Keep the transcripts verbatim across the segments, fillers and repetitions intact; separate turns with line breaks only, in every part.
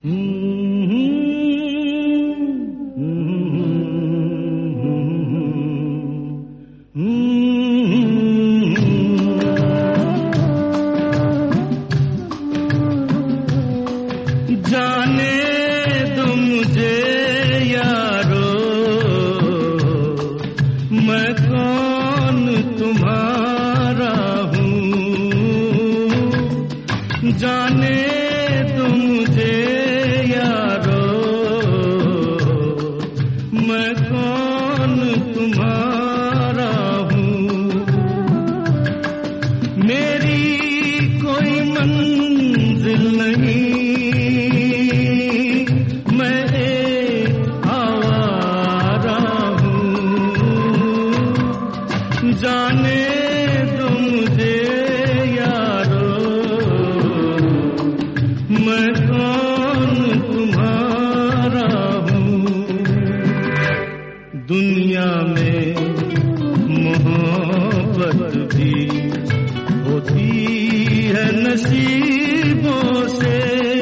जाने दो मुझे यारो, मैं कौन तुम्हारा हूँ। जाने दो मुझे यारो, मैं कौन तुम्हारा हूँ। मेरी कोई मंजिल नहीं, जाने दो मुझे यारो, मैं कौन तुम्हारा हूँ। दुनिया में मोहब्बत भी होती है नसीबों से।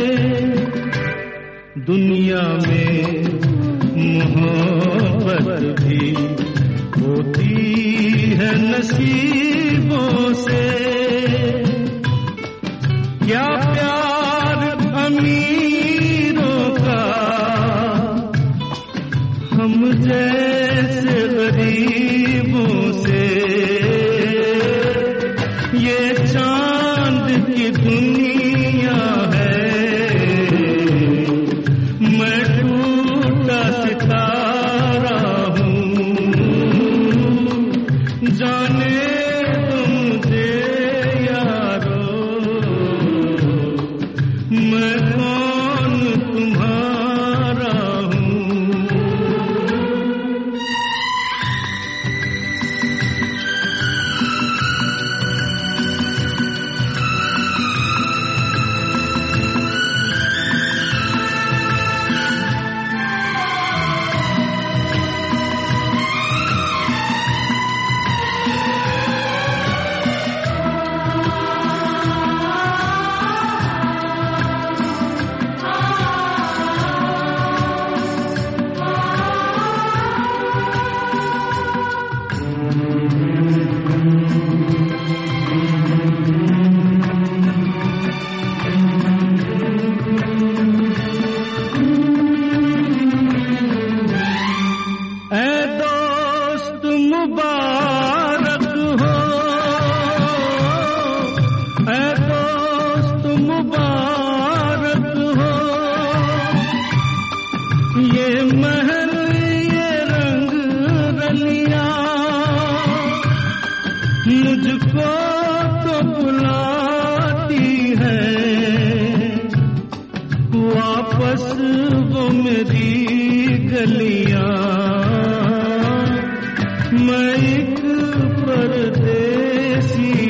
दुनिया में मोहब्बत भी होती है नसीबों से। क्या प्यार अमीरों का हम जैसे गरीबों से। ये चांद की दुनिया है, मैं टूटा सितारा हूँ। जाने दो मुझे यारो, मैं कौन तुम्हारा हूँ। मुबारक हो, ऐ दोस्त मुबारक हो। ये महल ये रंग रलियां मुझको तो बुलाती है। वापस वो मेरी गलियां, मैं एक परदेसी